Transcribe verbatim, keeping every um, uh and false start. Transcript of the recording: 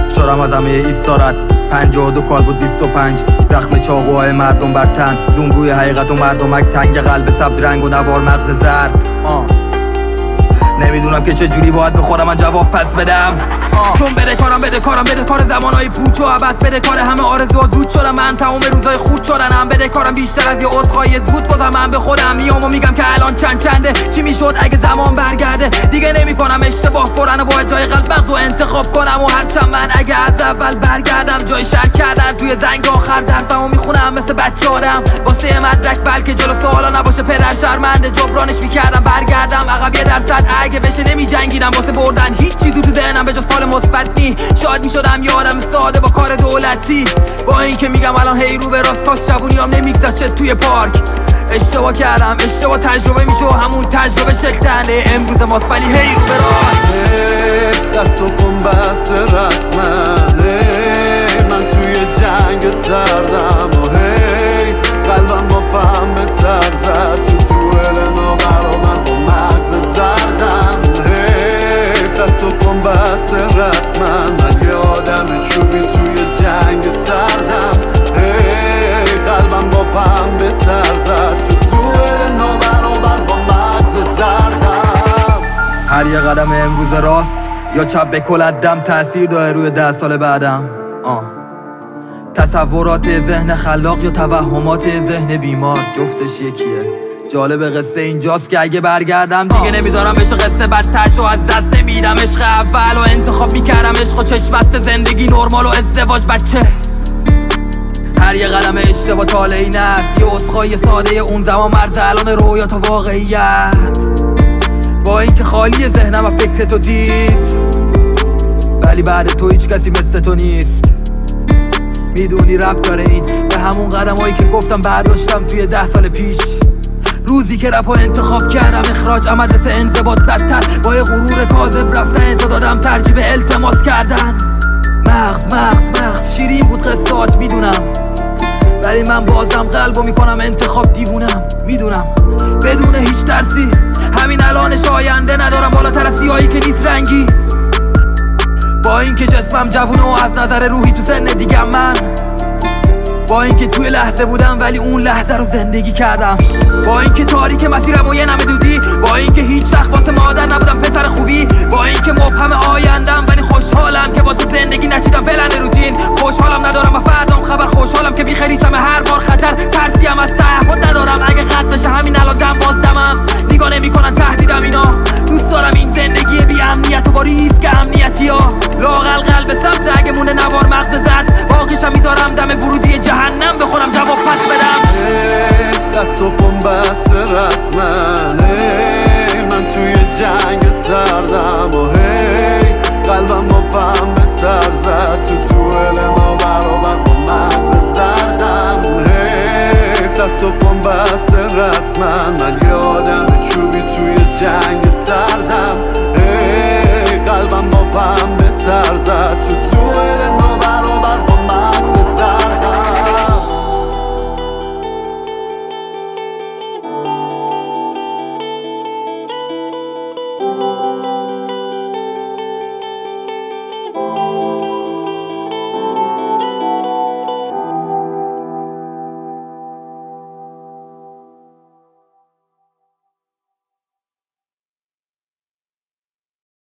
شدم از همه ایستارت پنجاه و دو کال بود بیست و پنج زخم چاقوهای مردم بر تن زونگوی حقیقت و مردمک تنگ قلب سبز رنگ و نوار مغز زرد آه. نمیدونم که چه جوری باید بخورم من جواب پس بدم آه. چون بده کارم بده کارم بده کار زمانهای پوچ و عبث بده کار همه آرزوها دود شدم من تمام روزای خورد شدنم بده کارم بیشتر از یه عذرخواهی زود گذارم من به خودم میام و میگم که الان چند چنده چی میشد اگه زمان برگرده دیگه نمیکنم اشتباه کنن و باید جای قلب مغزو انتخاب کنم و هرچند من اگه از اول برگردم جای شک کردن توی زنگ آخر درسمو میخونم مثل بچه‌ام واسه مدرک بلکه جلو سوالا نباشه پدر شرمنده جبرانش میکردم برگردم عقب یه درصد اگه بشه نمیجنگیدم واسه بردن هیچ چیزی تو ذهنم به جز فال مثبت نی شاید میشدم یه آدم ساده با کار دولتی با اینکه میگم الان هی رو به راست کاش جوونیام نمیگذشت توی پارک اشتباه کردم اشتباه تجربه میشه و همون تجربه شکلنده امروز ماست ولی هی رو به راست دست و کن بس رسمنه من توی جنگ سردم و هی قلبم با پم به سر زد تو توهل نابرابر با مغز زردم هی دست و کن بس رسمن من یه آدم چوبی توی جنگ سردم هی قلبم با پم به سر زد تو توهل نابرابر با مغز زردم هر یه قدم امروز راست یا چپ به کلدم تأثیر داره روی ده سال بعدم آه. تصورات ذهن خلاق یا توهمات ذهن بیمار جفتش یکیه جالب قصه اینجاست که اگه برگردم دیگه نمیذارم بشه قصه بدترش و از دست نمیدم عشق اول و انتخاب میکردم عشق و چشم بسته زندگی نرمال و ازدواج بچه هر یه قدم اشتباه طالعی نفت یه عذرخواهی ساده اون زمان مرز الان رویا تا واقعیت با اینکه خالی ذهنم و فکر تو دیست ولی بعد تو هیچ کسی مثل تو نیست میدونی رب داره این به همون قدم هایی که گفتم برداشتم توی ده سال پیش روزی که رپ انتخاب کردم اخراج عمد مثل انضباط بدتر با یه غرور کاذب رفتن تا دادم ترجیح به التماس کردن مغز مغز مغز شیرین بود قصات میدونم ولی من بازم قلبو میکنم انتخاب دیوونم میدونم بدون هیچ درسی همین الانش آینده ندارم بالاتر از سیاهی که نیست رنگی با اینکه جسمم جوونه و از نظر روحی تو سن دیگم من با اینکه توی لحظه بودم ولی اون لحظه رو زندگی کردم با اینکه تاریک مسیرم و یه نمه دودی با اینکه هیچ وقت واسه مادر نبودم پسر خوبی با اینکه مبهم آیندم ولی خوشحالم که واسه زندگی نچیدم پلن روتین خوشحالم ندارم و فردام خبر خوشحالم که بیخریشم هر بار خطر ترسیم از تعهد ندارم اگه قطع بشه همین الان دم باز دمم نگاه نمی‌کنن تهدیدم اینا دوست دارم این زندگی بی امنیت و با ریسک امنیتی ها لااقل قلب سبز اگه مونه نوار مغز زرد باقیشم میذارم دم ورودی جهنم بخورم جواب پس بدم دست و کن بس رسمنه من توی جنگ سردم و هی قلبم با پم به سر زد تو توهل نابرابر با مغز زردم هی دست و کن بس رسمن من یه آدم چوبی توی جنگ